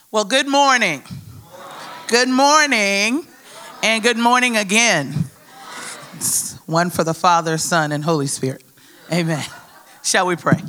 Well, good morning. Good morning, and good morning again. It's one for the Father, Son, and Holy Spirit. Amen. Shall we pray?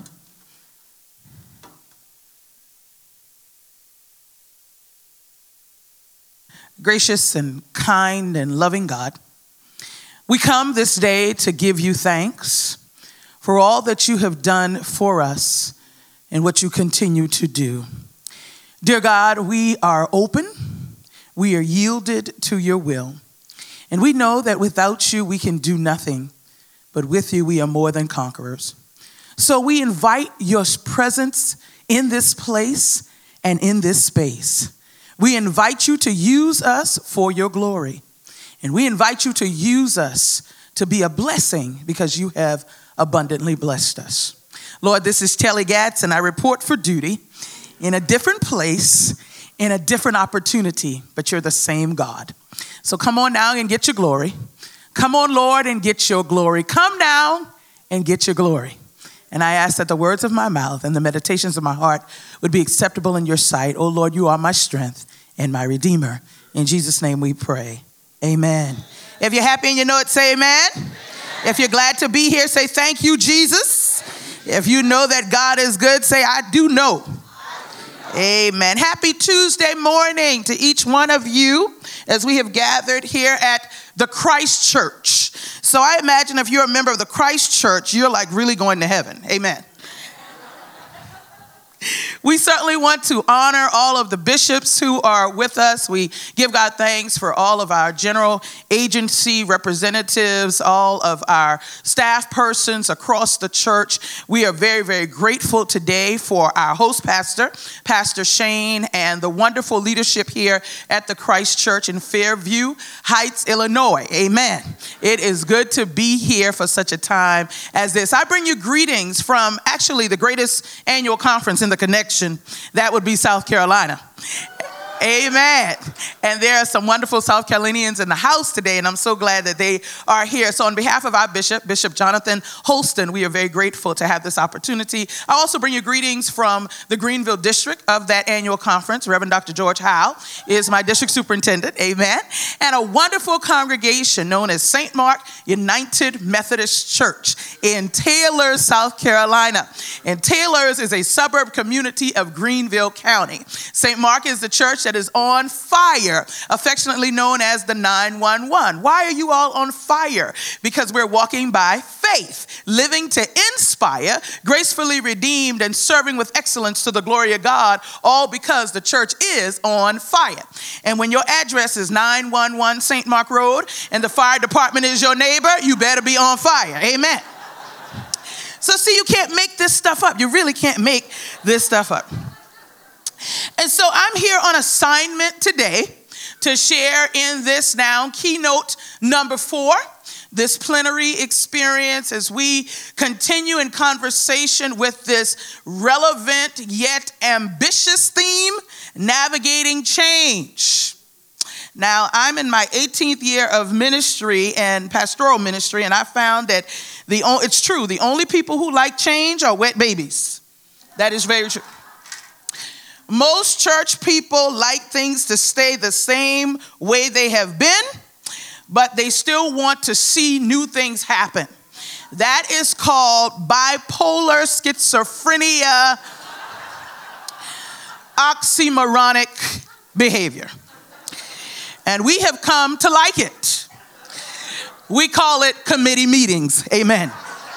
Gracious and kind and loving God, we come this day to give you thanks for all that you have done for us and what you continue to do. Dear God, we are open, we are yielded to your will, and we know that without you we can do nothing, but with you we are more than conquerors. So we invite your presence in this place and in this space. We invite you to use us for your glory, and we invite you to use us to be a blessing because you have abundantly blessed us. Lord, this is Telly Gatz, and I report for duty in a different place, in a different opportunity, but you're the same God. So come on now and get your glory. Come on, Lord, and get your glory. Come down and get your glory. And I ask that the words of my mouth and the meditations of my heart would be acceptable in your sight. Oh, Lord, you are my strength and my Redeemer. In Jesus' name we pray. Amen. If you're happy and you know it, say amen. Amen. If you're glad to be here, say thank you, Jesus. If you know that God is good, say I do know. Amen. Happy Tuesday morning to each one of you as we have gathered here at the Christ Church. So I imagine if you're a member of the Christ Church, you're like really going to heaven. Amen. We certainly want to honor all of the bishops who are with us. We give God thanks for all of our general agency representatives, all of our staff persons across the church. We are very, very grateful today for our host pastor, Pastor Shane, and the wonderful leadership here at the Christ Church in Fairview Heights, Illinois. Amen. It is good to be here for such a time as this. I bring you greetings from actually the greatest annual conference in the connection. That would be South Carolina. Amen. And there are some wonderful South Carolinians in the house today, and I'm so glad that they are here. So on behalf of our bishop, Bishop Jonathan Holston, we are very grateful to have this opportunity. I also bring you greetings from the Greenville district of that annual conference. Reverend Dr. George Howe is my district superintendent. Amen. And a wonderful congregation known as St. Mark United Methodist Church in Taylor, South Carolina. And Taylor's is a suburb community of Greenville County. St. Mark is the church that is on fire, affectionately known as the 911. Why are you all on fire? Because we're walking by faith, living to inspire, gracefully redeemed, and serving with excellence to the glory of God, all because the church is on fire. And when your address is 911 St. Mark Road and the fire department is your neighbor, you better be on fire. Amen. So see, you can't make this stuff up. You really can't make this stuff up. And so I'm here on assignment today to share in this now keynote number 4, this plenary experience as we continue in conversation with this relevant yet ambitious theme, navigating change. Now, I'm in my 18th year of ministry and pastoral ministry, and I found that it's true, the only people who like change are wet babies. That is very true. Most church people like things to stay the same way they have been, but they still want to see new things happen. That is called bipolar schizophrenia, oxymoronic behavior. And we have come to like it. We call it committee meetings. Amen.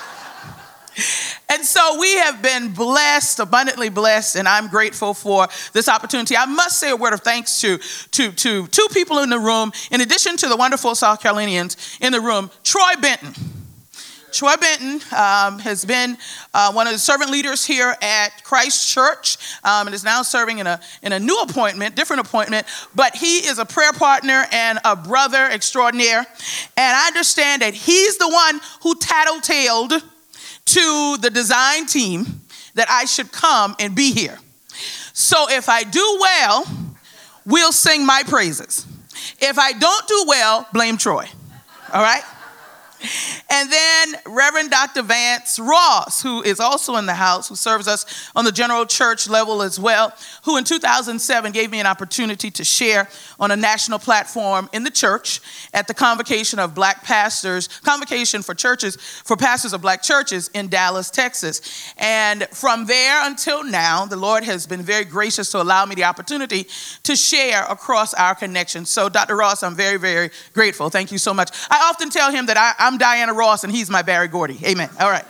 And so we have been blessed, abundantly blessed, and I'm grateful for this opportunity. I must say a word of thanks to two people in the room, in addition to the wonderful South Carolinians in the room. Troy Benton. Troy Benton has been one of the servant leaders here at Christ Church and is now serving in a new appointment, different appointment, but he is a prayer partner and a brother extraordinaire. And I understand that he's the one who tattletaled to the design team that I should come and be here. So if I do well, we'll sing my praises. If I don't do well, blame Troy. All right? And then Reverend Dr. Vance Ross, who is also in the house, who serves us on the general church level as well, who in 2007 gave me an opportunity to share on a national platform in the church at the Convocation of Black Pastors, Convocation for Churches, for Pastors of Black Churches in Dallas, Texas. And from there until now, the Lord has been very gracious to allow me the opportunity to share across our connection. So Dr. Ross, I'm very, very grateful. Thank you so much. I often tell him that I'm Diana Ross and he's my Barry Gordy. Amen. All right.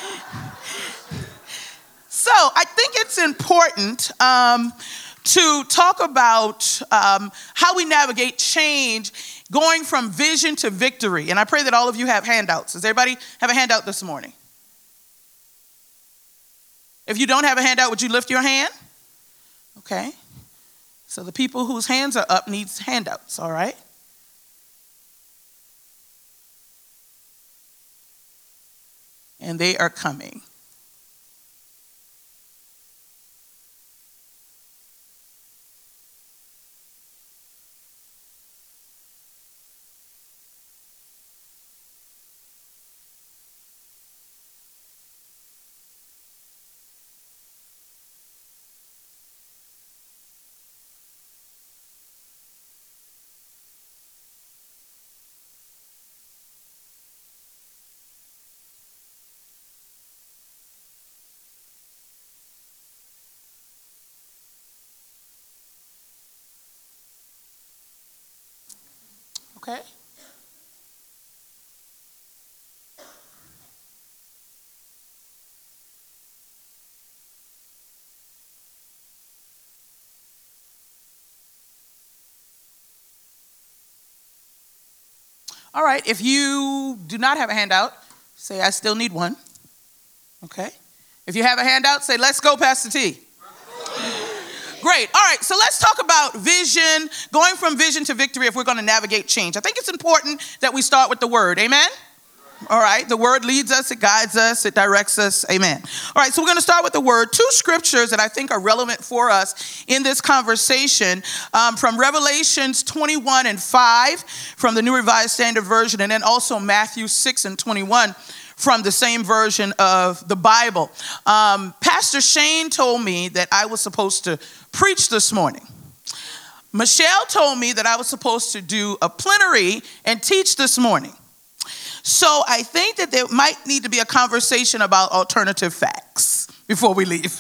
So I think it's important to talk about how we navigate change going from vision to victory. And I pray that all of you have handouts. Does everybody have a handout this morning? If you don't have a handout, would you lift your hand? Okay. So the people whose hands are up needs handouts, all right? And they are coming. Okay. All right, if you do not have a handout, say, I still need one. Okay. If you have a handout, say, let's go, Pastor T. Great. All right, so let's talk about vision, going from vision to victory if we're going to navigate change. I think it's important that we start with the word. Amen? All right, the word leads us, it guides us, it directs us. Amen. All right, so we're going to start with the word. Two scriptures that I think are relevant for us in this conversation from Revelations 21:5 from the New Revised Standard Version, and then also Matthew 6:21 from the same version of the Bible. Pastor Shane told me that I was supposed to preach this morning. Michelle told me that I was supposed to do a plenary and teach this morning. So I think that there might need to be a conversation about alternative facts before we leave.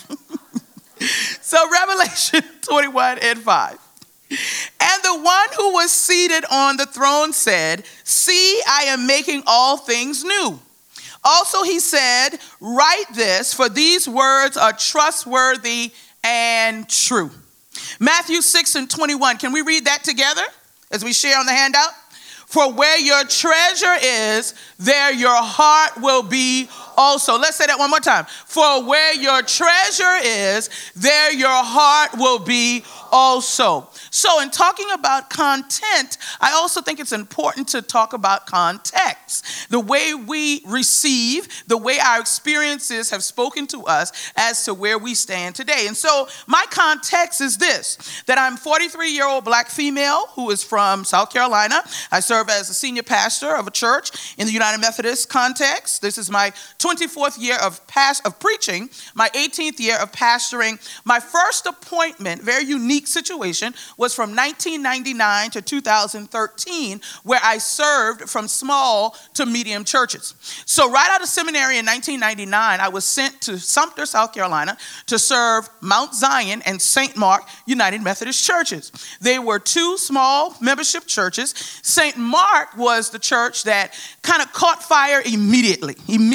So Revelation 21:5. And the one who was seated on the throne said, "See, I am making all things new." Also he said, "Write this, for these words are trustworthy and true." Matthew 6:21. Can we read that together as we share on the handout? For where your treasure is, there your heart will be also. Let's say that one more time. For where your treasure is, there your heart will be also. So in talking about content, I also think it's important to talk about context. The way we receive, the way our experiences have spoken to us as to where we stand today. And so my context is this, that I'm a 43-year-old black female who is from South Carolina. I serve as a senior pastor of a church in the United Methodist context. This is my 24th year of preaching, my 18th year of pastoring. My first appointment, very unique situation, was from 1999 to 2013, where I served from small to medium churches. So right out of seminary in 1999, I was sent to Sumter, South Carolina, to serve Mount Zion and St. Mark United Methodist churches. They were two small membership churches. St. Mark was the church that kind of caught fire immediately.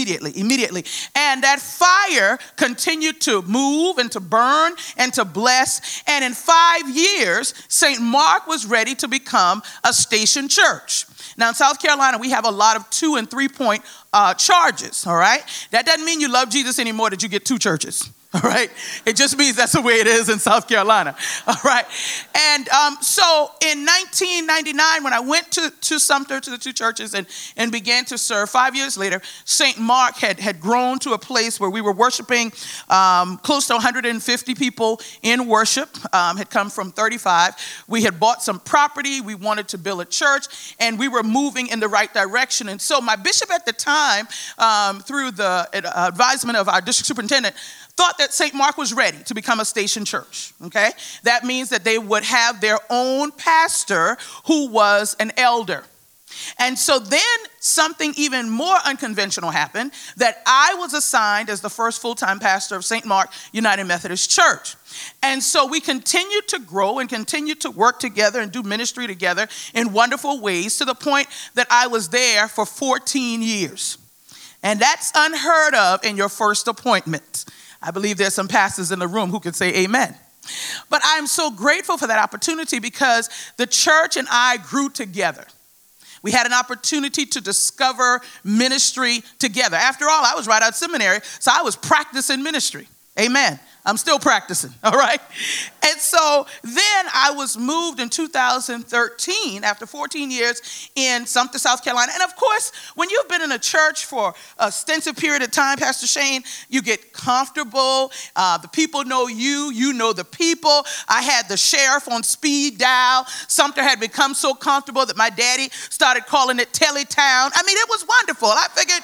And that fire continued to move and to burn and to bless. And in 5 years, St. Mark was ready to become a station church. Now, in South Carolina, we have a lot of 2- and 3-point charges, all right? That doesn't mean you love Jesus anymore that you get two churches. All right. It just means that's the way it is in South Carolina. All right. And so in 1999, when I went to Sumter, to the two churches, and began to serve, 5 years later, St. Mark had grown to a place where we were worshiping. Close to 150 people in worship, had come from 35. We had bought some property. We wanted to build a church, and we were moving in the right direction. And so my bishop at the time, through the advisement of our district superintendent, thought that St. Mark was ready to become a station church, okay? That means that they would have their own pastor who was an elder. And so then something even more unconventional happened, that I was assigned as the first full-time pastor of St. Mark United Methodist Church. And so we continued to grow and continued to work together and do ministry together in wonderful ways, to the point that I was there for 14 years. And that's unheard of in your first appointment. I believe there's some pastors in the room who could say amen. But I'm so grateful for that opportunity, because the church and I grew together. We had an opportunity to discover ministry together. After all, I was right out of seminary, so I was practicing ministry. Amen. I'm still practicing, all right? And so then I was moved in 2013, after 14 years in Sumter, South Carolina. And of course, when you've been in a church for an extensive period of time, Pastor Shane, you get comfortable. The people know you. You know the people. I had the sheriff on speed dial. Sumter had become so comfortable that my daddy started calling it Teletown. I mean, it was wonderful. I figured,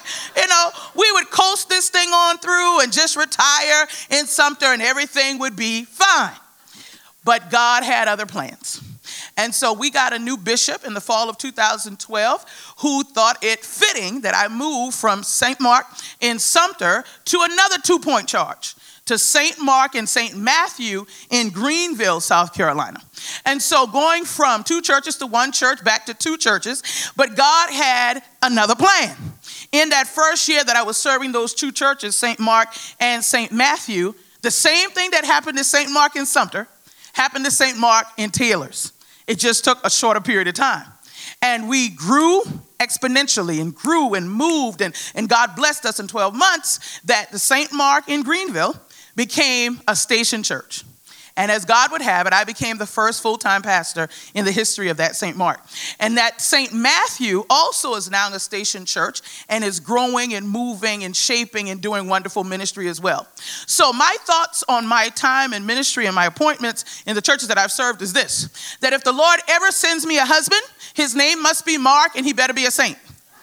we would coast this thing on through and just retire in Sumter, and everything would be fine. But God had other plans. And so we got a new bishop in the fall of 2012 who thought it fitting that I move from St. Mark in Sumter to another 2-point charge, to St. Mark and St. Matthew in Greenville, South Carolina. And so going from 2 churches to 1 church, back to 2 churches, but God had another plan. In that first year that I was serving those 2 churches, St. Mark and St. Matthew, the same thing that happened to St. Mark in Sumter happened to St. Mark in Taylors. It just took a shorter period of time. And we grew exponentially and grew and moved, and God blessed us in 12 months that the St. Mark in Greenville became a station church. And as God would have it, I became the first full-time pastor in the history of that St. Mark. And that St. Matthew also is now a station church and is growing and moving and shaping and doing wonderful ministry as well. So my thoughts on my time in ministry and my appointments in the churches that I've served is this: that if the Lord ever sends me a husband, his name must be Mark, and he better be a saint.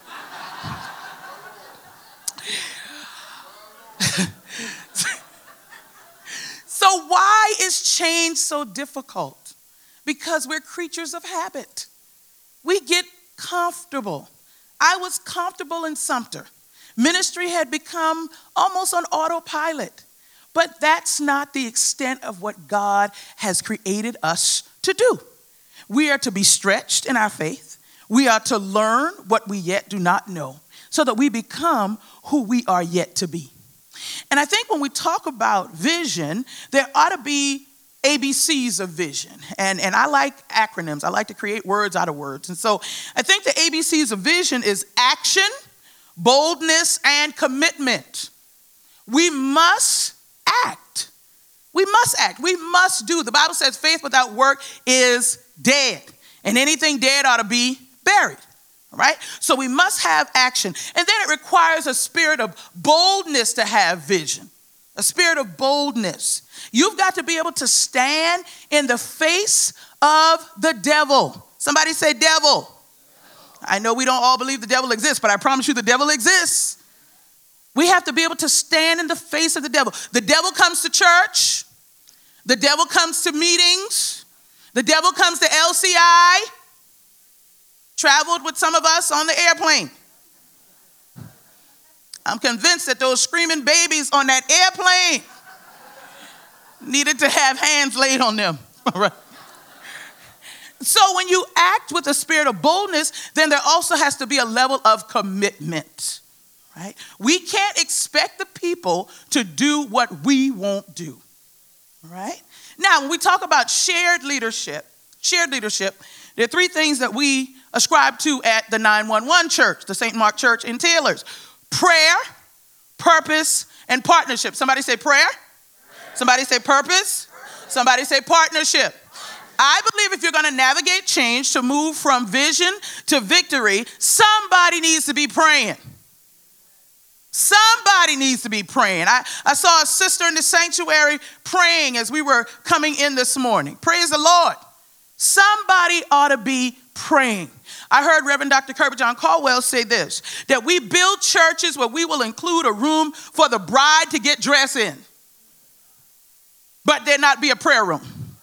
So why is change so difficult? Because we're creatures of habit. We get comfortable. I was comfortable in Sumter. Ministry had become almost on autopilot. But that's not the extent of what God has created us to do. We are to be stretched in our faith. We are to learn what we yet do not know, so that we become who we are yet to be. And I think when we talk about vision, there ought to be ABCs of vision. And I like acronyms. I like to create words out of words. And so I think the ABCs of vision is action, boldness, and commitment. We must act. We must act. We must do. The Bible says faith without work is dead. And anything dead ought to be buried. All right? So we must have action. And then it requires a spirit of boldness to have vision. A spirit of boldness. You've got to be able to stand in the face of the devil. Somebody say devil. I know we don't all believe the devil exists, but I promise you the devil exists. We have to be able to stand in the face of the devil. The devil comes to church. The devil comes to meetings. The devil comes to LCI. Traveled with some of us on the airplane. I'm convinced that those screaming babies on that airplane needed to have hands laid on them. All right. So when you act with a spirit of boldness, then there also has to be a level of commitment. Right? We can't expect the people to do what we won't do. All right? Now, when we talk about shared leadership, there are 3 things that we ascribe to at the 911 church, the St. Mark Church in Taylors: prayer, purpose, and partnership. Somebody say prayer, Somebody say purpose. Somebody say partnership. I believe if you're going to navigate change to move from vision to victory, somebody needs to be praying. Somebody needs to be praying. I saw a sister in the sanctuary praying as we were coming in this morning. Praise the Lord. Somebody ought to be praying. I heard Reverend Dr. Kirby John Caldwell say this, that we build churches where we will include a room for the bride to get dressed in, but there not be a prayer room.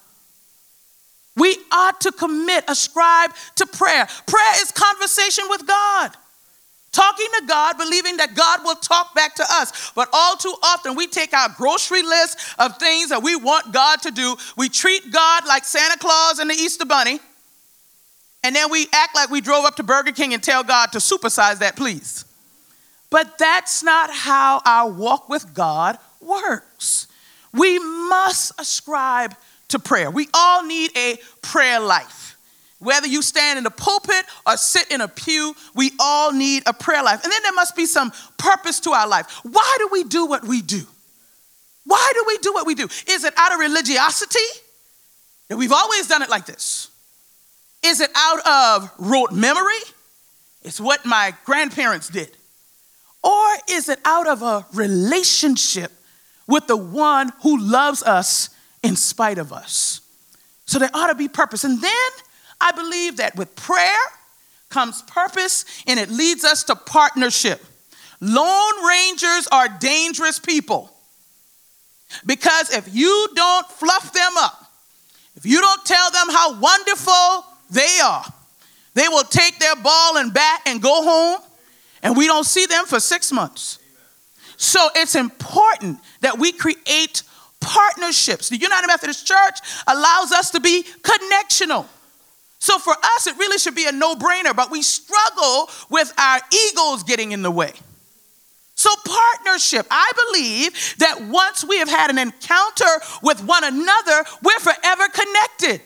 We ought to commit, ascribe to prayer. Prayer is conversation with God. Talking to God, believing that God will talk back to us. But all too often, we take our grocery list of things that we want God to do. We treat God like Santa Claus and the Easter Bunny. And then we act like we drove up to Burger King and tell God to supersize that, please. But that's not how our walk with God works. We must ascribe to prayer. We all need a prayer life. Whether you stand in the pulpit or sit in a pew, we all need a prayer life. And then there must be some purpose to our life. Why do we do what we do? Why do we do what we do? Is it out of religiosity? That we've always done it like this? Is it out of rote memory? It's what my grandparents did. Or is it out of a relationship with the one who loves us in spite of us? So there ought to be purpose. And then I believe that with prayer comes purpose, and it leads us to partnership. Lone rangers are dangerous people, because if you don't fluff them up, if you don't tell them how wonderful they are, they will take their ball and bat and go home, and we don't see them for 6 months. So it's important that we create partnerships. The United Methodist Church allows us to be connectional. So for us, it really should be a no-brainer, but we struggle with our egos getting in the way. So partnership, I believe that once we have had an encounter with one another, we're forever connected.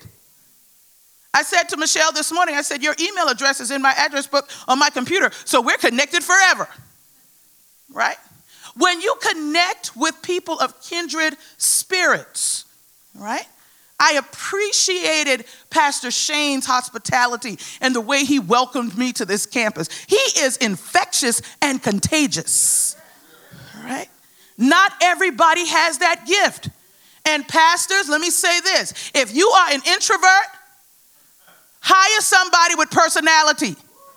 I said to Michelle this morning, I said, your email address is in my address book on my computer, so we're connected forever, right? When you connect with people of kindred spirits, right? I appreciated Pastor Shane's hospitality and the way he welcomed me to this campus. He is infectious and contagious, right? Not everybody has that gift. And pastors, let me say this. If you are an introvert, hire somebody with personality.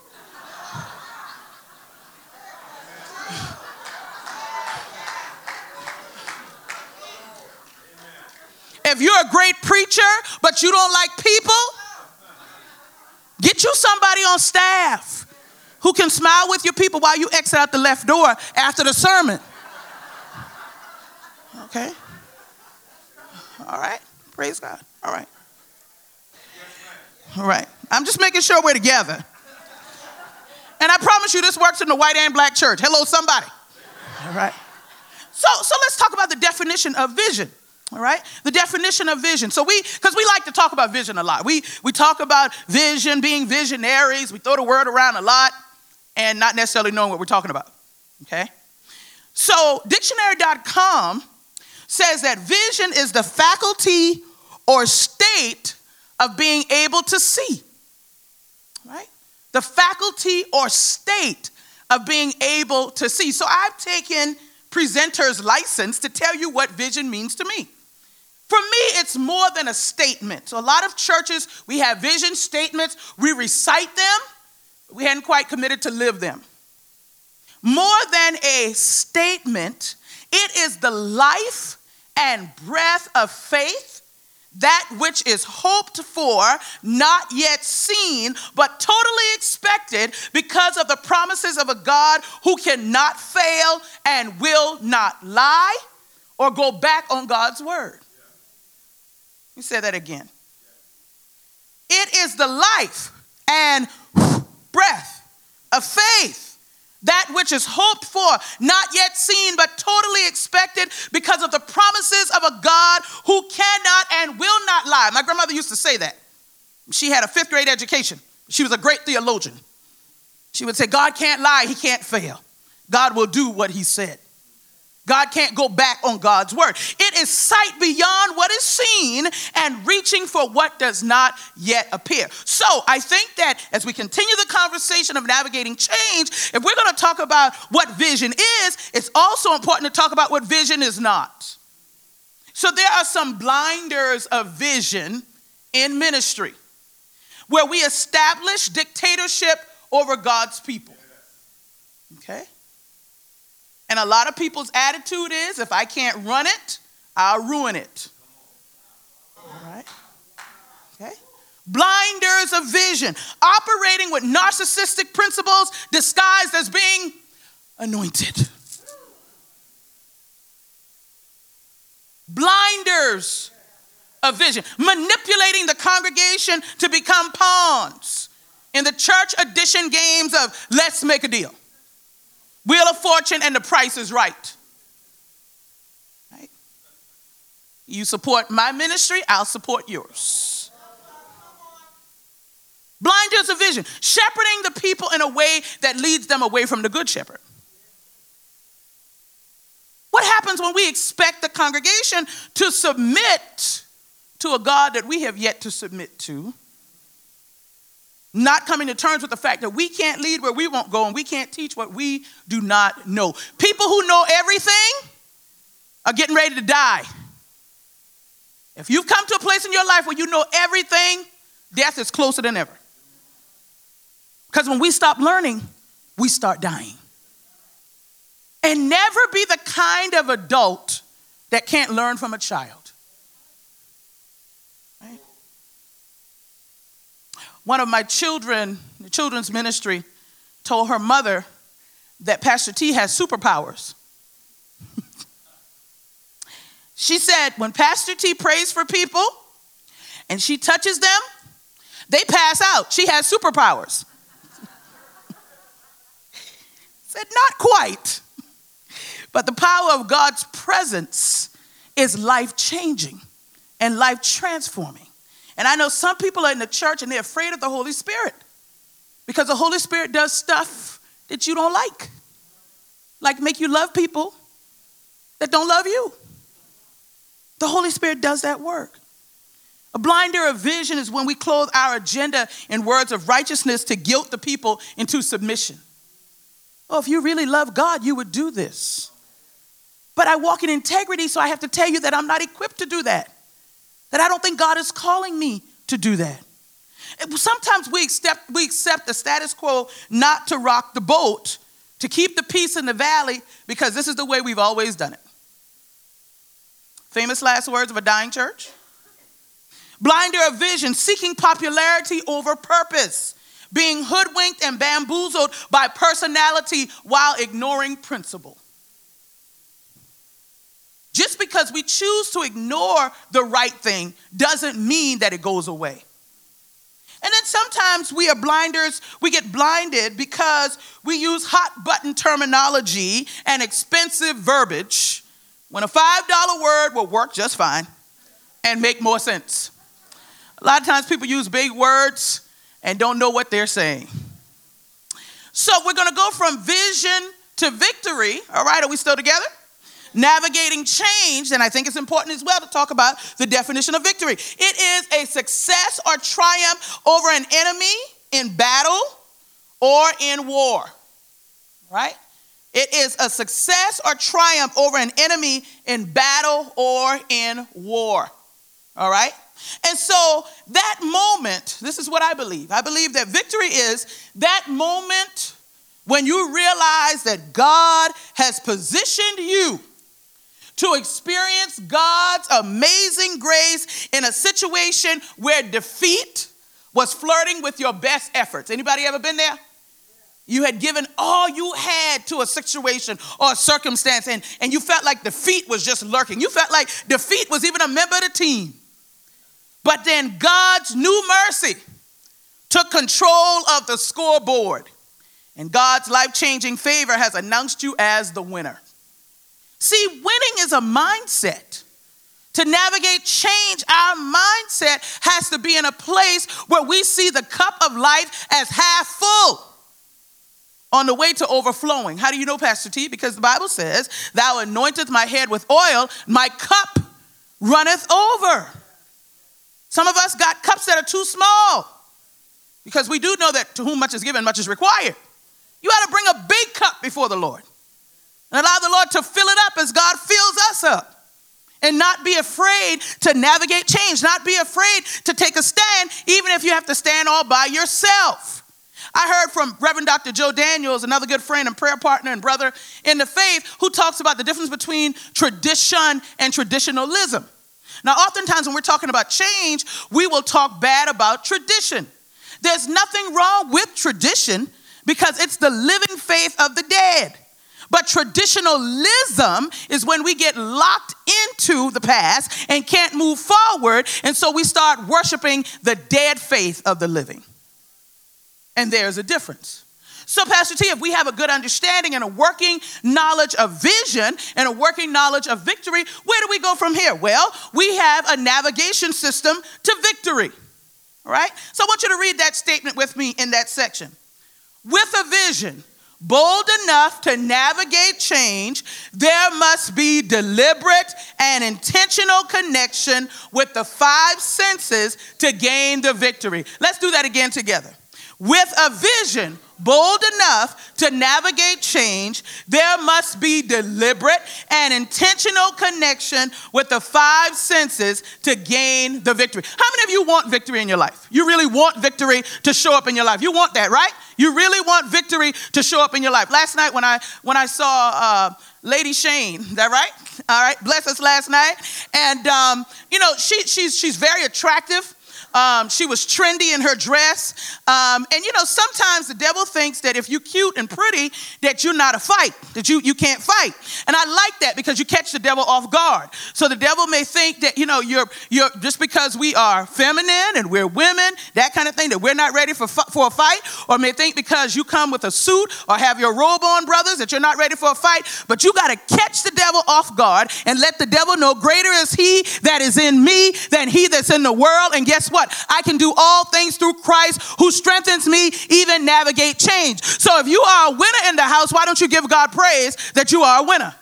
If you're a great preacher, but you don't like people, get you somebody on staff who can smile with your people while you exit out the left door after the sermon. Okay? All right. Praise God. All right. All right. I'm just making sure we're together. And I promise you this works in the white and black church. Hello, somebody. All right. So let's talk about the definition of vision. All right, the definition of vision. So because we like to talk about vision a lot. We talk about vision, being visionaries. We throw the word around a lot and not necessarily knowing what we're talking about. Okay, so dictionary.com says that vision is the faculty or state of being able to see. Right, the faculty or state of being able to see. So I've taken presenter's license to tell you what vision means to me. For me, it's more than a statement. So a lot of churches, we have vision statements. We recite them. But we hadn't quite committed to live them. More than a statement, it is the life and breath of faith, that which is hoped for, not yet seen, but totally expected because of the promises of a God who cannot fail and will not lie or go back on God's word. Let me say that again. It is the life and breath of faith, that which is hoped for, not yet seen, but totally expected because of the promises of a God who cannot and will not lie. My grandmother used to say that. She had a 5th grade education. She was a great theologian. She would say, God can't lie, he can't fail. God will do what he said. God can't go back on God's word. It is sight beyond what is seen and reaching for what does not yet appear. So I think that as we continue the conversation of navigating change, if we're going to talk about what vision is, it's also important to talk about what vision is not. So there are some blinders of vision in ministry where we establish dictatorship over God's people. Okay? And a lot of people's attitude is, if I can't run it, I'll ruin it. All right? Okay? Blinders of vision, operating with narcissistic principles disguised as being anointed. Blinders of vision, manipulating the congregation to become pawns in the church edition games of let's make a deal. Wheel of Fortune and the Price is Right. Right? You support my ministry, I'll support yours. Blinders of vision, shepherding the people in a way that leads them away from the good shepherd. What happens when we expect the congregation to submit to a God that we have yet to submit to? Not coming to terms with the fact that we can't lead where we won't go and we can't teach what we do not know. People who know everything are getting ready to die. If you've come to a place in your life where you know everything, death is closer than ever. Because when we stop learning, we start dying. And never be the kind of adult that can't learn from a child. Right? One of my children, the children's ministry, told her mother that Pastor T has superpowers. She said when Pastor T prays for people and she touches them, they pass out. She has superpowers. Said not quite. But the power of God's presence is life-changing and life-transforming. And I know some people are in the church and they're afraid of the Holy Spirit because the Holy Spirit does stuff that you don't like make you love people that don't love you. The Holy Spirit does that work. A blinder of vision is when we clothe our agenda in words of righteousness to guilt the people into submission. Oh, if you really love God, you would do this. But I walk in integrity, so I have to tell you that I'm not equipped to do that. That I don't think God is calling me to do that. Sometimes we accept the status quo not to rock the boat, to keep the peace in the valley, because this is the way we've always done it. Famous last words of a dying church. Blinder of vision, seeking popularity over purpose, being hoodwinked and bamboozled by personality while ignoring principle. Just because we choose to ignore the right thing doesn't mean that it goes away. And then sometimes we get blinded because we use hot button terminology and expensive verbiage when a $5 word will work just fine and make more sense. A lot of times people use big words and don't know what they're saying. So we're going to go from vision to victory. All right, are we still together? Navigating change, and I think it's important as well to talk about the definition of victory. It is a success or triumph over an enemy in battle or in war, right? It is a success or triumph over an enemy in battle or in war, all right? And so that moment, this is what I believe. I believe that victory is that moment when you realize that God has positioned you to experience God's amazing grace in a situation where defeat was flirting with your best efforts. Anybody ever been there? You had given all you had to a situation or a circumstance, and you felt like defeat was just lurking. You felt like defeat was even a member of the team. But then God's new mercy took control of the scoreboard, and God's life-changing favor has announced you as the winner. See, winning is a mindset. To navigate change, our mindset has to be in a place where we see the cup of life as half full. on the way to overflowing. How do you know, Pastor T? Because the Bible says, thou anointest my head with oil, my cup runneth over. Some of us got cups that are too small because we do know that to whom much is given, much is required. You ought to bring a big cup before the Lord and allow the Lord to fill it up as God fills us up. And not be afraid to navigate change, not be afraid to take a stand, even if you have to stand all by yourself. I heard from Reverend Dr. Joe Daniels, another good friend and prayer partner and brother in the faith, who talks about the difference between tradition and traditionalism. Now, oftentimes when we're talking about change, we will talk bad about tradition. There's nothing wrong with tradition because it's the living faith of the dead. But traditionalism is when we get locked into the past and can't move forward, and so we start worshiping the dead faith of the living. And there's a difference. So, Pastor T, if we have a good understanding and a working knowledge of vision and a working knowledge of victory, where do we go from here? Well, we have a navigation system to victory. All right? So I want you to read that statement with me in that section. With a vision bold enough to navigate change, there must be deliberate and intentional connection with the five senses to gain the victory. Let's do that again together. With a vision bold enough to navigate change, there must be deliberate and intentional connection with the five senses to gain the victory. How many of you want victory in your life? You really want victory to show up in your life. You want that, right? You really want victory to show up in your life. Last night when I saw Lady Shane, is that right? All right, bless us last night. And, she's very attractive. She was trendy in her dress. Sometimes the devil thinks that if you're cute and pretty, that you're not a fight, that you can't fight. And I like that because you catch the devil off guard. So the devil may think that, you're just because we are feminine and we're women, that kind of thing, that we're not ready for a fight, or may think because you come with a suit or have your robe on, brothers, that you're not ready for a fight. But you got to catch the devil off guard and let the devil know greater is he that is in me than he that's in the world. And guess what? I can do all things through Christ who strengthens me, even navigate change. So if you are a winner in the house, why don't you give God praise that you are a winner?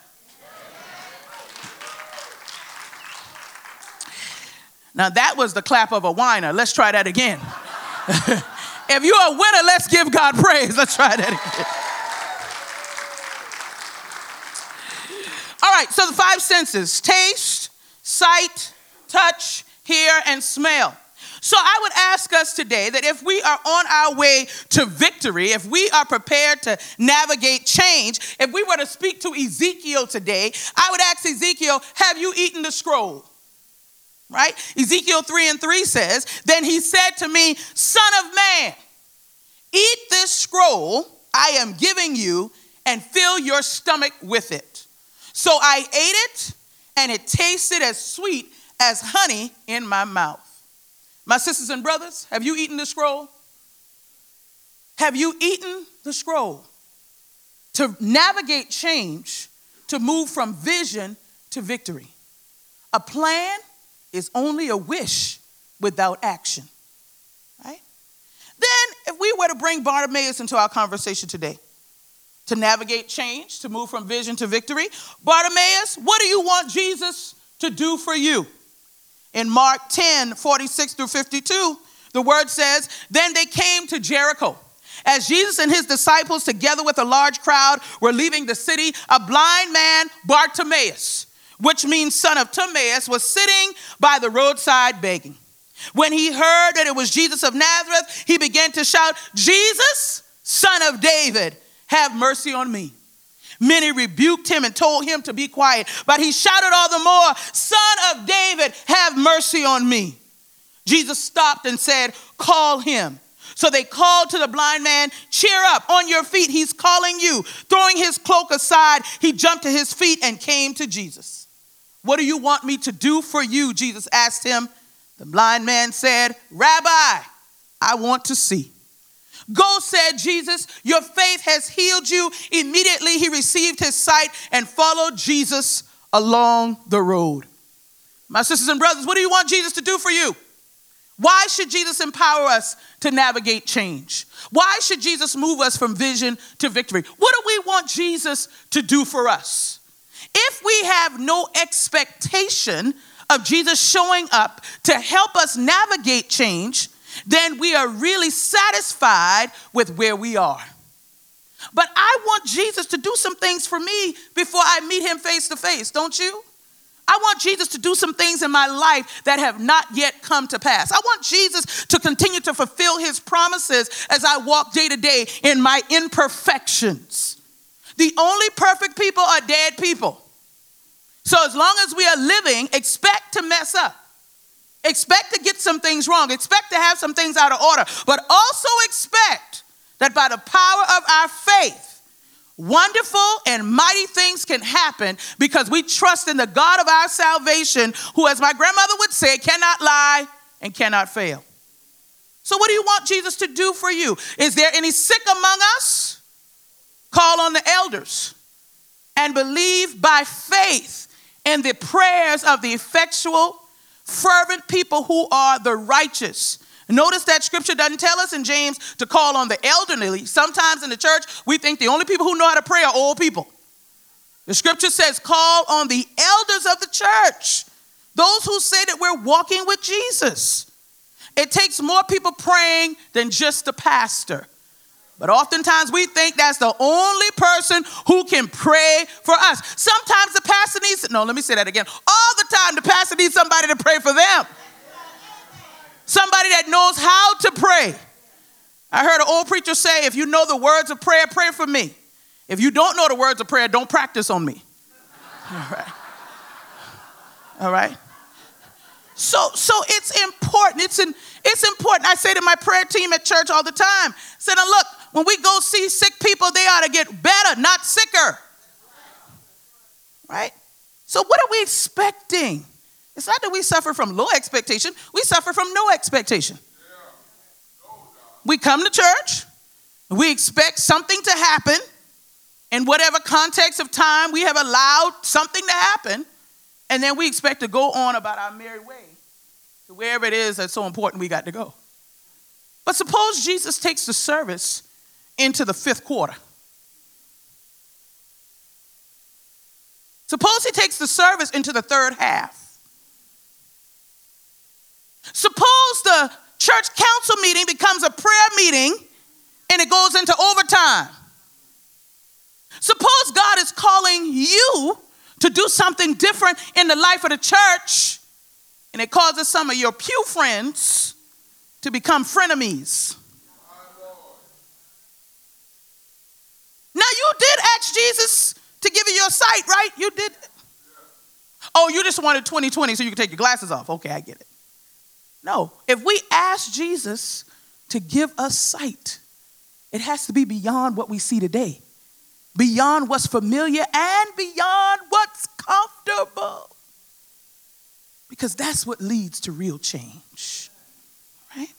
Now that was the clap of a whiner. Let's try that again. If you're a winner, let's give God praise. Let's try that again. All right, so the five senses: taste, sight, touch, hear, and smell. So I would ask us today that if we are on our way to victory, if we are prepared to navigate change, if we were to speak to Ezekiel today, I would ask Ezekiel, have you eaten the scroll? Right? Ezekiel 3:3 says, then he said to me, Son of man, eat this scroll I am giving you and fill your stomach with it. So I ate it, and it tasted as sweet as honey in my mouth. My sisters and brothers, have you eaten the scroll? Have you eaten the scroll? To navigate change, to move from vision to victory. A plan is only a wish without action, right? Then, if we were to bring Bartimaeus into our conversation today, to navigate change, to move from vision to victory, Bartimaeus, what do you want Jesus to do for you? In Mark 10:46-52, the word says, then they came to Jericho. As Jesus and his disciples, together with a large crowd, were leaving the city, a blind man, Bartimaeus, which means son of Timaeus, was sitting by the roadside begging. When he heard that it was Jesus of Nazareth, he began to shout, Jesus, son of David, have mercy on me. Many rebuked him and told him to be quiet, but he shouted all the more, Son of David, have mercy on me. Jesus stopped and said, call him. So they called to the blind man, cheer up, on your feet, he's calling you. Throwing his cloak aside, he jumped to his feet and came to Jesus. What do you want me to do for you? Jesus asked him. The blind man said, Rabbi, I want to see. Go, said Jesus, your faith has healed you. Immediately he received his sight and followed Jesus along the road. My sisters and brothers, what do you want Jesus to do for you? Why should Jesus empower us to navigate change? Why should Jesus move us from vision to victory? What do we want Jesus to do for us? If we have no expectation of Jesus showing up to help us navigate change, then we are really satisfied with where we are. But I want Jesus to do some things for me before I meet him face to face, don't you? I want Jesus to do some things in my life that have not yet come to pass. I want Jesus to continue to fulfill his promises as I walk day to day in my imperfections. The only perfect people are dead people. So as long as we are living, expect to mess up. Expect to get some things wrong. Expect to have some things out of order. But also expect that by the power of our faith, wonderful and mighty things can happen because we trust in the God of our salvation, who, as my grandmother would say, cannot lie and cannot fail. So what do you want Jesus to do for you? Is there any sick among us? Call on the elders and believe by faith in the prayers of the effectual, fervent people who are the righteous. Notice that scripture doesn't tell us in James to call on the elderly. Sometimes in the church, we think the only people who know how to pray are old people. The scripture says call on the elders of the church, those who say that we're walking with Jesus. It takes more people praying than just the pastor. But oftentimes we think that's the only person who can pray for us. Sometimes the pastor needs, no, let me say that again. All the time the pastor needs somebody to pray for them. Somebody that knows how to pray. I heard an old preacher say, if you know the words of prayer, pray for me. If you don't know the words of prayer, don't practice on me. All right. All right. So it's important. It's important. I say to my prayer team at church all the time, I said, now look, when we go see sick people, they ought to get better, not sicker. Right? So what are we expecting? It's not that we suffer from low expectation. We suffer from no expectation. We come to church. We expect something to happen. In whatever context of time we have allowed something to happen. And then we expect to go on about our merry way to wherever it is that's so important we got to go. But suppose Jesus takes the service into the fifth quarter. Suppose he takes the service into the third half. Suppose the church council meeting becomes a prayer meeting and it goes into overtime. Suppose God is calling you to do something different in the life of the church and it causes some of your pew friends to become frenemies. Now you did ask Jesus to give you your sight, right? You did. Oh, you just wanted 20/20 so you could take your glasses off. Okay, I get it. No, if we ask Jesus to give us sight, it has to be beyond what we see today, beyond what's familiar and beyond what's comfortable. Because that's what leads to real change, right?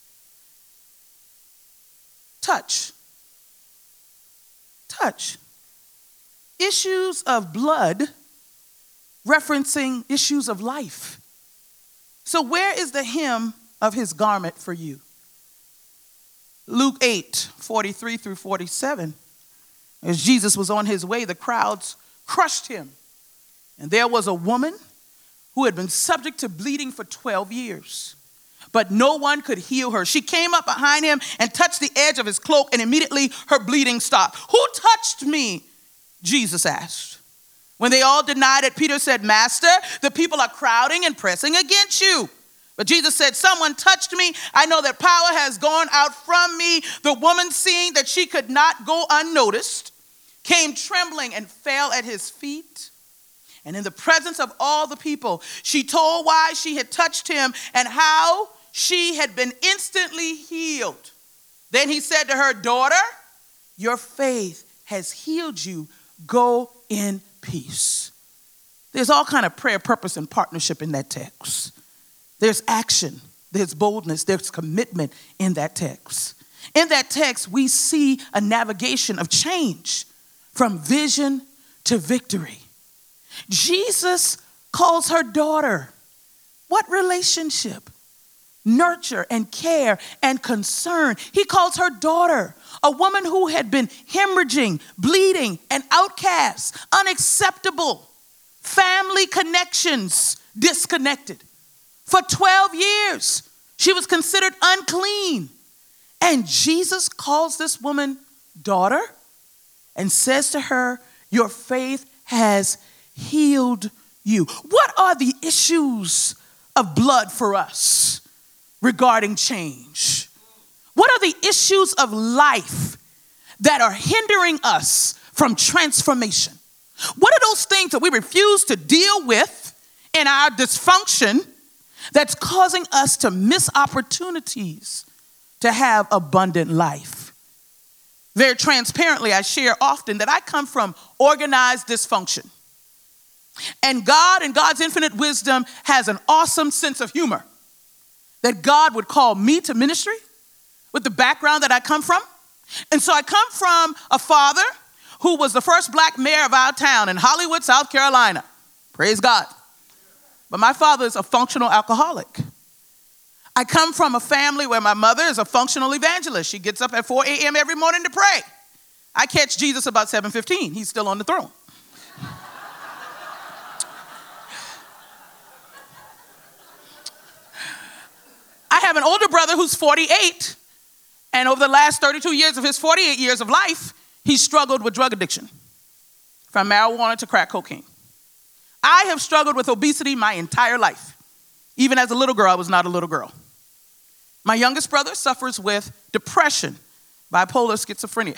Touch. Issues of blood referencing issues of life. So where is the hem of his garment for you? Luke 8:43 through 47. As Jesus was on his way, the crowds crushed him. And there was a woman who had been subject to bleeding for 12 years. But no one could heal her. She came up behind him and touched the edge of his cloak, and immediately her bleeding stopped. Who touched me? Jesus asked. When they all denied it, Peter said, Master, the people are crowding and pressing against you. But Jesus said, someone touched me. I know that power has gone out from me. The woman, seeing that she could not go unnoticed, came trembling and fell at his feet. And in the presence of all the people, she told why she had touched him and how she had been instantly healed. Then he said to her, daughter, your faith has healed you. Go in peace. There's all kind of prayer, purpose, and partnership in that text. There's action, there's boldness, there's commitment in that text. In that text, we see a navigation of change from vision to victory. Jesus calls her daughter. What relationship? nurture and care and concern. He calls her daughter, a woman who had been hemorrhaging, bleeding, an outcast, unacceptable, family connections disconnected. For 12 years, she was considered unclean. And Jesus calls this woman daughter and says to her, your faith has healed you. What are the issues of blood for us regarding change? What are the issues of life that are hindering us from transformation? What are those things that we refuse to deal with in our dysfunction that's causing us to miss opportunities to have abundant life? Very transparently, I share often that I come from organized dysfunction. And God, in God's infinite wisdom, has an awesome sense of humor that God would call me to ministry with the background that I come from. And so I come from a father who was the first black mayor of our town in Hollywood, South Carolina. Praise God. But my father is a functional alcoholic. I come from a family where my mother is a functional evangelist. She gets up at 4 a.m. every morning to pray. I catch Jesus about 7:15. He's still on the throne. I have an older brother who's 48, and over the last 32 years of his 48 years of life, he struggled with drug addiction, from marijuana to crack cocaine. I have struggled with obesity my entire life. Even as a little girl, I was not a little girl. My youngest brother suffers with depression, bipolar schizophrenia.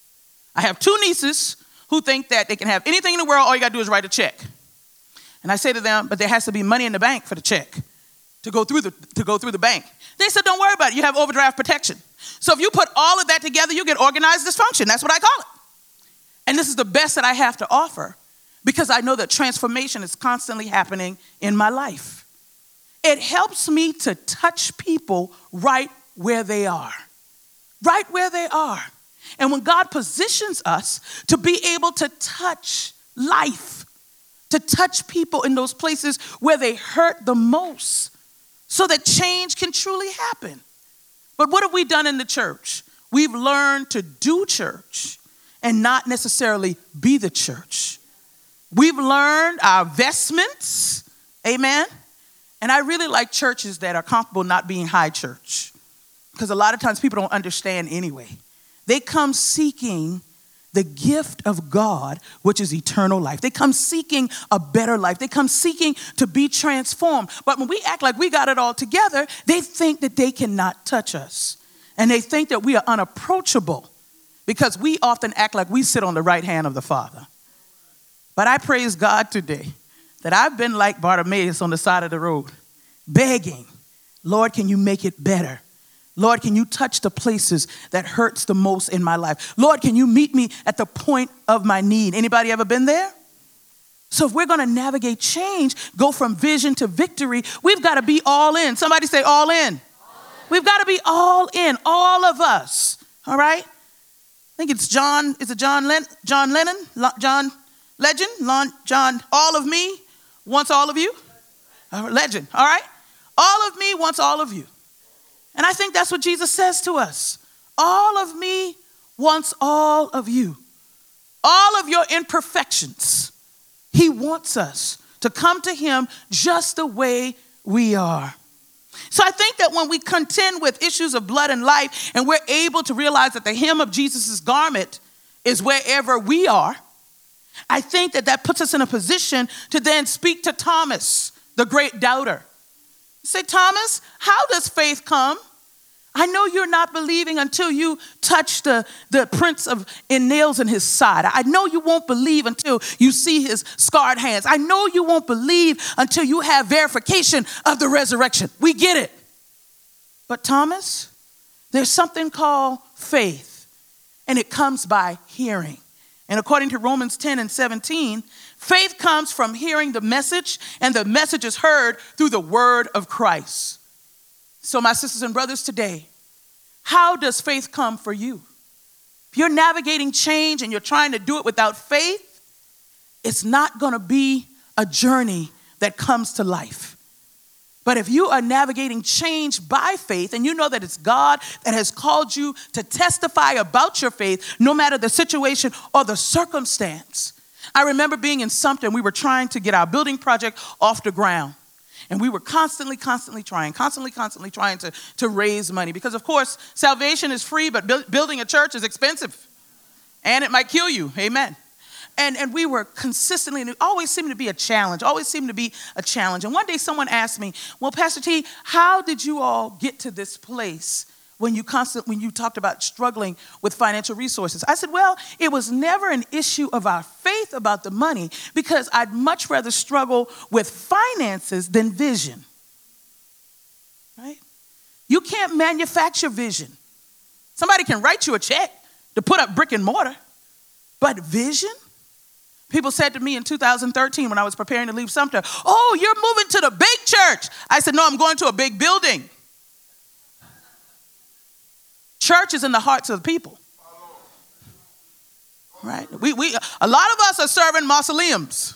I have two nieces who think that they can have anything in the world, all you gotta do is write a check. And I say to them, but there has to be money in the bank for the check to go through the bank. They said, don't worry about it, you have overdraft protection. So if you put all of that together, you get organized dysfunction. That's what I call it. And this is the best that I have to offer because I know that transformation is constantly happening in my life. It helps me to touch people right where they are. Right where they are. And when God positions us to be able to touch life, to touch people in those places where they hurt the most, so that change can truly happen. But what have we done in the church? We've learned to do church and not necessarily be the church. We've learned our vestments, amen? And I really like churches that are comfortable not being high church, because a lot of times people don't understand anyway. They come seeking the gift of God, which is eternal life. They come seeking a better life. They come seeking to be transformed. But when we act like we got it all together, they think that they cannot touch us. And they think that we are unapproachable because we often act like we sit on the right hand of the Father. But I praise God today that I've been like Bartimaeus on the side of the road, begging, Lord, can you make it better? Lord, can you touch the places that hurts the most in my life? Lord, can you meet me at the point of my need? Anybody ever been there? So if we're going to navigate change, go from vision to victory, we've got to be all in. Somebody say all in. We've got to be all in, all of us. All right? I think it's John Legend? All of me wants all of you. Legend, all right? All of me wants all of you. And I think that's what Jesus says to us. All of me wants all of you. All of your imperfections. He wants us to come to him just the way we are. So I think that when we contend with issues of blood and life and we're able to realize that the hem of Jesus' garment is wherever we are, I think that that puts us in a position to then speak to Thomas, the great doubter. Say, Thomas, how does faith come? I know you're not believing until you touch the prints in nails in his side. I know you won't believe until you see his scarred hands. I know you won't believe until you have verification of the resurrection. We get it. But Thomas, there's something called faith, and it comes by hearing. And according to Romans 10:17, faith comes from hearing the message, and the message is heard through the word of Christ. So my sisters and brothers today, how does faith come for you? If you're navigating change and you're trying to do it without faith, it's not going to be a journey that comes to life. But if you are navigating change by faith and you know that it's God that has called you to testify about your faith, no matter the situation or the circumstance. I remember being in Sumter and we were trying to get our building project off the ground. And we were constantly trying to raise money. Because, of course, salvation is free, but building a church is expensive. And it might kill you. Amen. And we were consistently, and it always seemed to be a challenge, And one day someone asked me, well, Pastor T, how did you all get to this place when you talked about struggling with financial resources? I said, well, it was never an issue of our faith about the money, because I'd much rather struggle with finances than vision. Right? You can't manufacture vision. Somebody can write you a check to put up brick and mortar, but vision? People said to me in 2013 when I was preparing to leave Sumter, oh, you're moving to the big church. I said, no, I'm going to a big building. Church is in the hearts of the people. Right? A lot of us are serving mausoleums.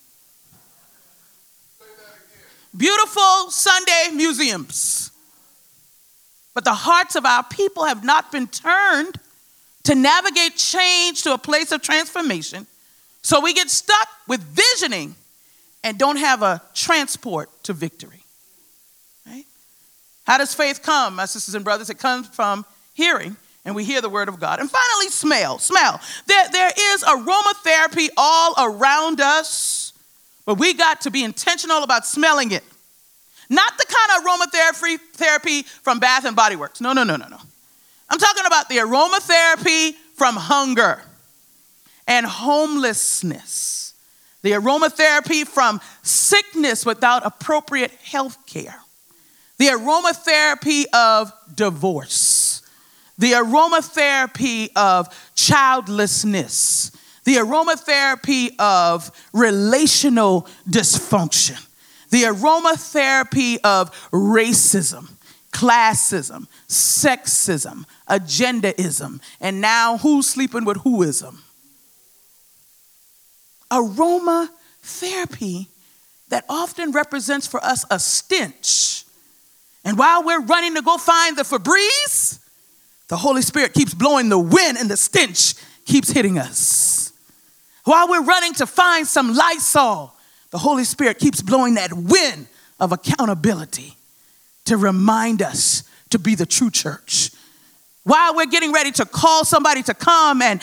Beautiful Sunday museums. But the hearts of our people have not been turned to navigate change to a place of transformation. So we get stuck with visioning and don't have a transport to victory. Right? How does faith come, my sisters and brothers? It comes from hearing, and we hear the word of God. And finally, smell. There is aromatherapy all around us, but we got to be intentional about smelling it. Not the kind of aromatherapy from Bath and Body Works. No. I'm talking about the aromatherapy from hunger and homelessness. The aromatherapy from sickness without appropriate health care. The aromatherapy of divorce. The aromatherapy of childlessness. The aromatherapy of relational dysfunction. The aromatherapy of racism, classism, sexism, agendaism, and now who's sleeping with whoism. Aromatherapy that often represents for us a stench. And while we're running to go find the Febreze, the Holy Spirit keeps blowing the wind and the stench keeps hitting us. While we're running to find some Lysol, the Holy Spirit keeps blowing that wind of accountability to remind us to be the true church. While we're getting ready to call somebody to come and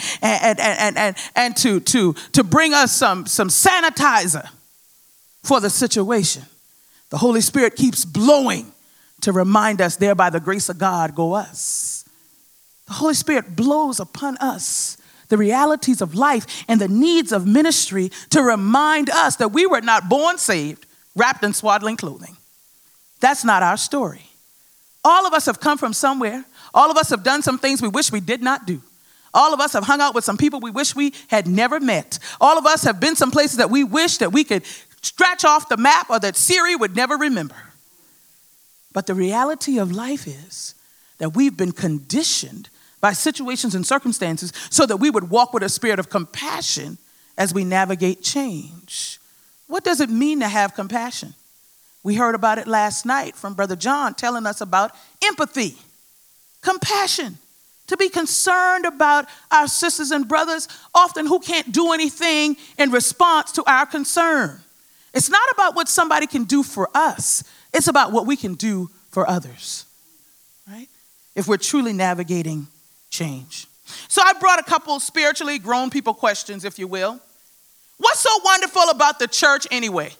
to bring us some sanitizer for the situation, the Holy Spirit keeps blowing to remind us, there by the grace of God go us. The Holy Spirit blows upon us the realities of life and the needs of ministry to remind us that we were not born saved, wrapped in swaddling clothing. That's not our story. All of us have come from somewhere. All of us have done some things we wish we did not do. All of us have hung out with some people we wish we had never met. All of us have been some places that we wish that we could scratch off the map or that Siri would never remember. But the reality of life is that we've been conditioned by situations and circumstances so that we would walk with a spirit of compassion as we navigate change. What does it mean to have compassion? We heard about it last night from Brother John telling us about empathy, compassion, to be concerned about our sisters and brothers often who can't do anything in response to our concern. It's not about what somebody can do for us. It's about what we can do for others, right? If we're truly navigating change. So I brought a couple spiritually grown people questions, if you will. What's so wonderful about the church anyway?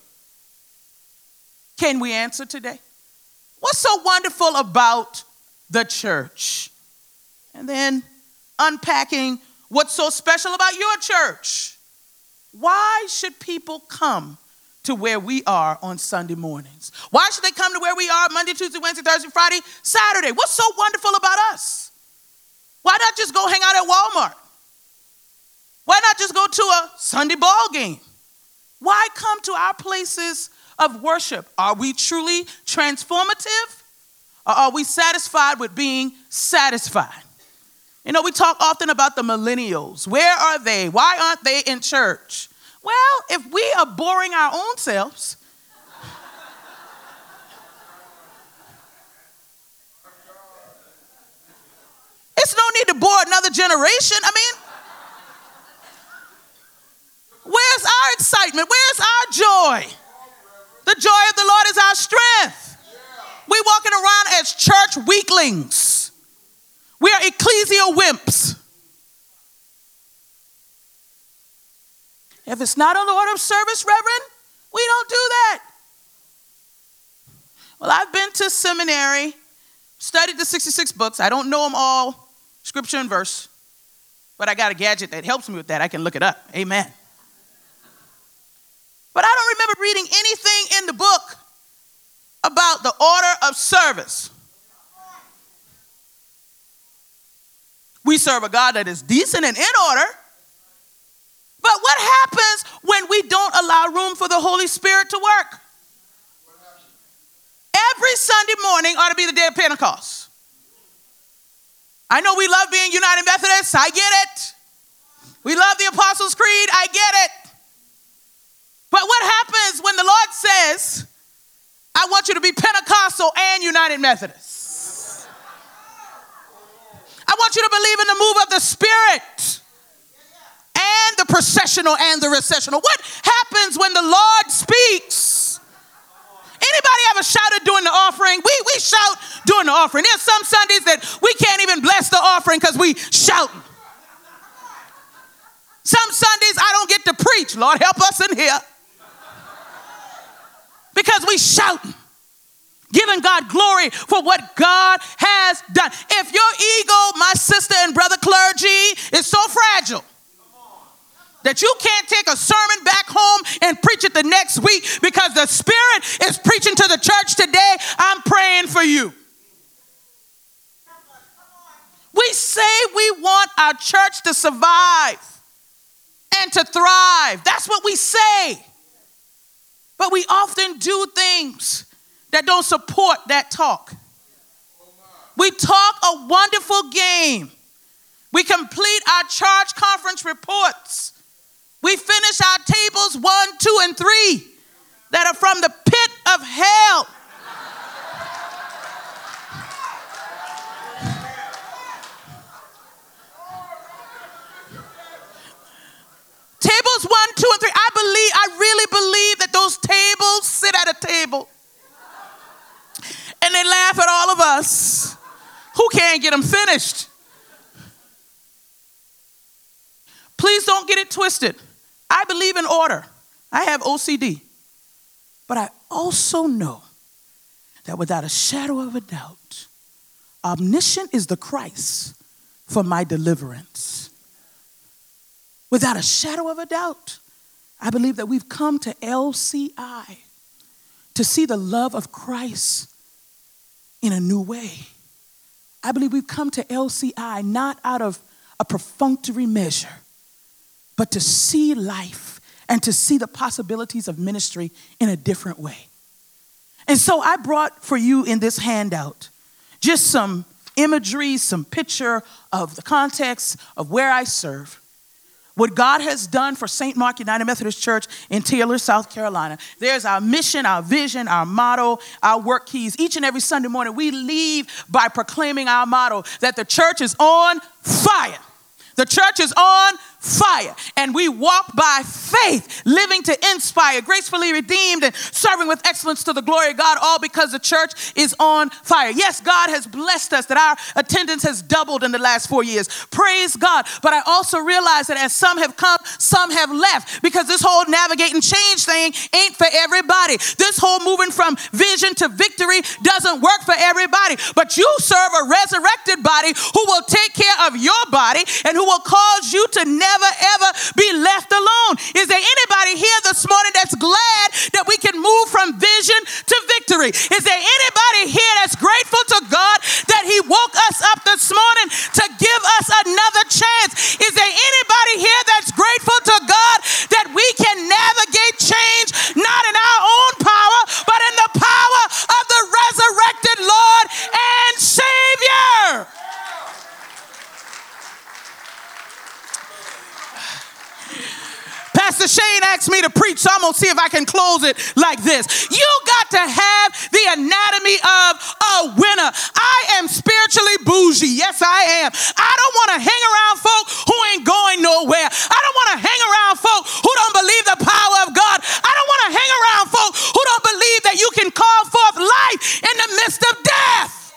Can we answer today? What's so wonderful about the church? And then unpacking what's so special about your church. Why should people come to where we are on Sunday mornings? Why should they come to where we are Monday, Tuesday, Wednesday, Thursday, Friday, Saturday? What's so wonderful about us? Why not just go hang out at Walmart? Why not just go to a Sunday ball game? Why come to our places of worship? Are we truly transformative? Or are we satisfied with being satisfied? You know, we talk often about the millennials. Where are they? Why aren't they in church? Well, if we are boring our own selves, There's no need to bore another generation. I mean, where's our excitement? Where's our joy? The joy of the Lord is our strength. We're walking around as church weaklings. We are ecclesial wimps. If it's not on the order of service, Reverend, we don't do that. Well, I've been to seminary, studied the 66 books. I don't know them all, scripture and verse, but I got a gadget that helps me with that. I can look it up. Amen. But I don't remember reading anything in the book about the order of service. We serve a God that is decent and in order. But what happens when we don't allow room for the Holy Spirit to work? Every Sunday morning ought to be the day of Pentecost. I know we love being United Methodists. I get it. We love the Apostles' Creed. I get it. But what happens when the Lord says, I want you to be Pentecostal and United Methodists? I want you to believe in the move of the Spirit and the processional and the recessional. What happens when the Lord speaks? Anybody ever shouted during the offering? We shout during the offering. There's some Sundays that we can't even bless the offering because we shouting. Some Sundays I don't get to preach. Lord, help us in here. Because we shouting, giving God glory for what God has done. If your ego, my sister and brother clergy, is so fragile that you can't take a sermon back home and preach it the next week because the Spirit is preaching to the church today, I'm praying for you. We say we want our church to survive and to thrive. That's what we say. But we often do things that don't support that talk. We talk a wonderful game. We complete our charge conference reports. We finish our tables 1, 2, and 3 that are from the pit of hell. Tables 1, 2, and 3. I really believe that those tables sit at a table and they laugh at all of us who can't get them finished. Please don't get it twisted. I believe in order. I have OCD. But I also know that without a shadow of a doubt, omniscient is the Christ for my deliverance. Without a shadow of a doubt, I believe that we've come to LCI to see the love of Christ in a new way. I believe we've come to LCI not out of a perfunctory measure, but to see life and to see the possibilities of ministry in a different way. And so I brought for you in this handout just some imagery, some picture of the context of where I serve. What God has done for St. Mark United Methodist Church in Taylor, South Carolina. There's our mission, our vision, our motto, our work keys. Each and every Sunday morning, we leave by proclaiming our motto that the church is on fire. The church is on fire. And we walk by faith, living to inspire, gracefully redeemed, and serving with excellence to the glory of God, all because the church is on fire. Yes, God has blessed us that our attendance has doubled in the last 4 years. Praise God. But I also realize that as some have come, some have left, because this whole navigate and change thing ain't for everybody. This whole moving from vision to victory doesn't work for everybody. But you serve a resurrected body who will take care of your body and who will cause you to never ever be left alone. Is there anybody here this morning that's glad that we can move from vision to victory? Is there anybody here that's grateful to God that he woke us up this morning to give us another chance? Is there anybody here that's grateful to God that we can navigate change not in our own power but in the power of the resurrected Lord and Savior? Pastor Shane asked me to preach, so I'm going to see if I can close it like this. You got to have the anatomy of a winner. I am spiritually bougie. Yes, I am. I midst of death.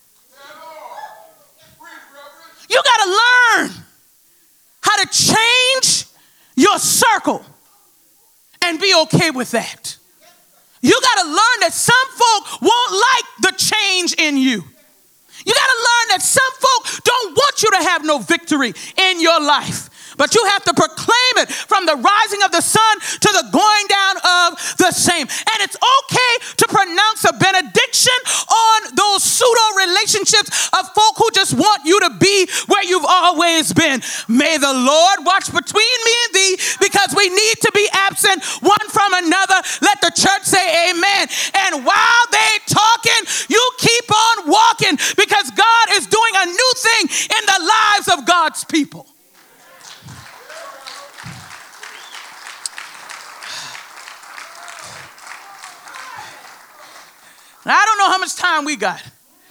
You got to learn how to change your circle and be okay with that. You got to learn that some folk won't like the change in you. You got to learn that some folk don't want you to have no victory in your life. But you have to proclaim it from the rising of the sun to the going down of the same. And it's okay to pronounce a benediction on those pseudo relationships of folk who just want you to be where you've always been. May the Lord watch between me and thee, because we need to be absent one from another. Let the church say amen. And while they talking, you keep on walking, because God is doing a new thing in the lives of God's people. Now, I don't know how much time we got,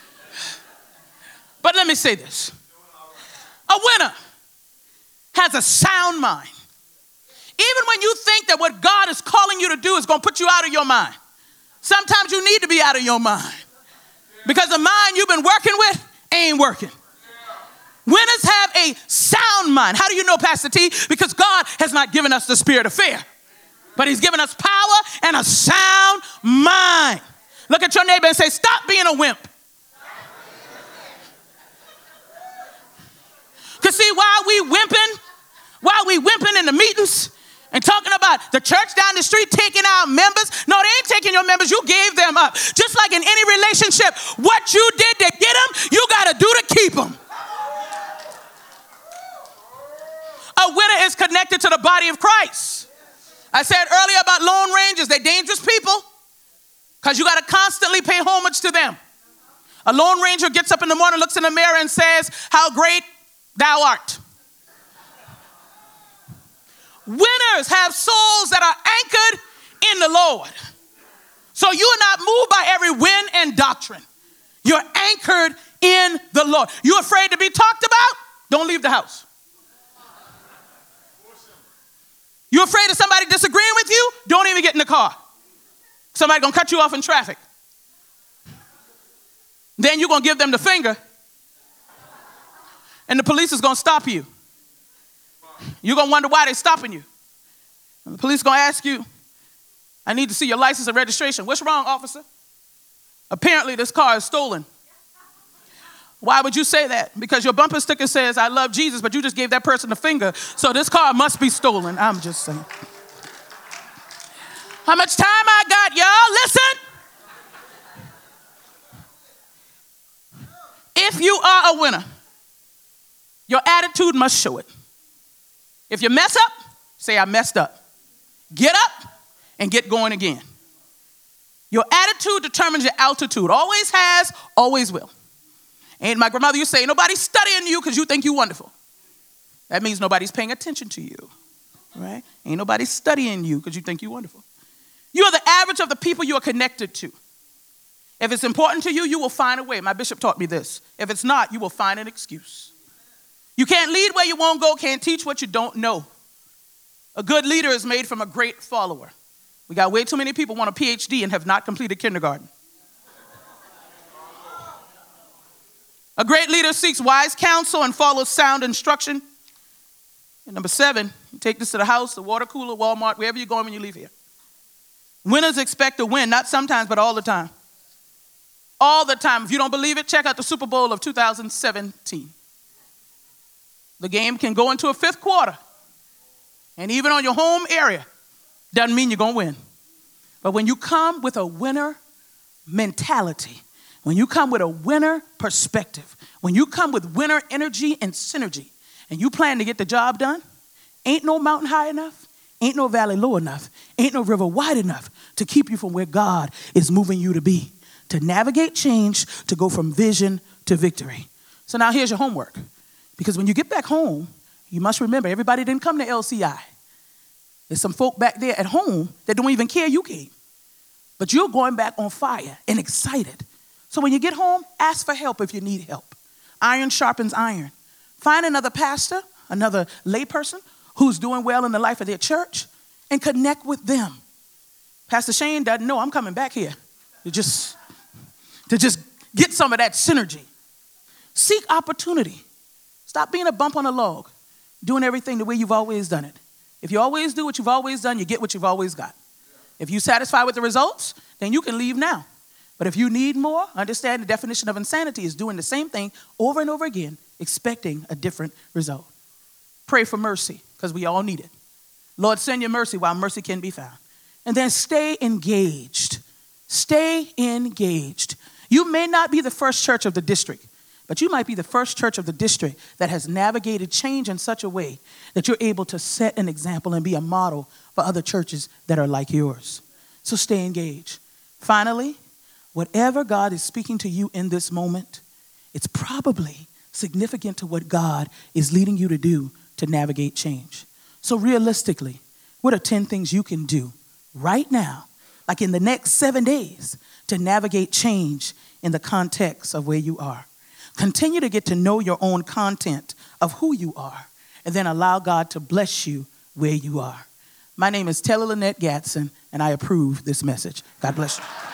but let me say this. A winner has a sound mind. Even when you think that what God is calling you to do is going to put you out of your mind, sometimes you need to be out of your mind, because the mind you've been working with ain't working. Winners have a sound mind. How do you know, Pastor T? Because God has not given us the spirit of fear, but he's given us power and a sound mind. Look at your neighbor and say, stop being a wimp. Because see, while we wimping in the meetings and talking about the church down the street taking our members, no, they ain't taking your members. You gave them up. Just like in any relationship, what you did to get them, you got to do to keep them. A winner is connected to the body of Christ. I said earlier about Lone Rangers. They're dangerous people, because you got to constantly pay homage to them. A Lone Ranger gets up in the morning, looks in the mirror, and says, how great thou art. Winners have souls that are anchored in the Lord. So you are not moved by every wind and doctrine. You're anchored in the Lord. You afraid to be talked about? Don't leave the house. You afraid of somebody disagreeing with you? Don't even get in the car. Somebody gonna cut you off in traffic. Then you're gonna give them the finger, and the police is gonna stop you. You're gonna wonder why they're stopping you. And the police gonna ask you, I need to see your license and registration. What's wrong, officer? Apparently this car is stolen. Why would you say that? Because your bumper sticker says, I love Jesus, but you just gave that person the finger, so this car must be stolen. I'm just saying. How much time I got, y'all? Listen. If you are a winner, your attitude must show it. If you mess up, say, I messed up. Get up and get going again. Your attitude determines your altitude. Always has, always will. And my grandmother used to say, nobody's studying you because you think you're wonderful. That means nobody's paying attention to you, right? Ain't nobody studying you because you think you're wonderful. You are the average of the people you are connected to. If it's important to you, you will find a way. My bishop taught me this. If it's not, you will find an excuse. You can't lead where you won't go, can't teach what you don't know. A good leader is made from a great follower. We got way too many people want a PhD and have not completed kindergarten. A great leader seeks wise counsel and follows sound instruction. And number 7, you take this to the house, the water cooler, Walmart, wherever you're going when you leave here. Winners expect to win, not sometimes, but all the time. All the time. If you don't believe it, check out the Super Bowl of 2017. The game can go into a 5th quarter. And even on your home area, doesn't mean you're going to win. But when you come with a winner mentality, when you come with a winner perspective, when you come with winner energy and synergy, and you plan to get the job done, ain't no mountain high enough, ain't no valley low enough, ain't no river wide enough to keep you from where God is moving you to be, to navigate change, to go from vision to victory. So now here's your homework. Because when you get back home, you must remember everybody didn't come to LCI. There's some folk back there at home that don't even care you came. But you're going back on fire and excited. So when you get home, ask for help if you need help. Iron sharpens iron. Find another pastor, another layperson who's doing well in the life of their church, and connect with them. Pastor Shane doesn't know I'm coming back here. You just to just get some of that synergy. Seek opportunity. Stop being a bump on a log, doing everything the way you've always done it. If you always do what you've always done, you get what you've always got. If you're satisfied with the results, then you can leave now. But if you need more, understand the definition of insanity is doing the same thing over and over again, expecting a different result. Pray for mercy, because we all need it. Lord, send your mercy while mercy can be found. And then stay engaged. Stay engaged. You may not be the first church of the district, but you might be the first church of the district that has navigated change in such a way that you're able to set an example and be a model for other churches that are like yours. So stay engaged. Finally, whatever God is speaking to you in this moment, it's probably significant to what God is leading you to do to navigate change. So realistically, what are 10 things you can do right now, like in the next 7 days, to navigate change in the context of where you are? Continue to get to know your own content of who you are, and then allow God to bless you where you are. My name is Taylor Lynette Gatson, and I approve this message. God bless you.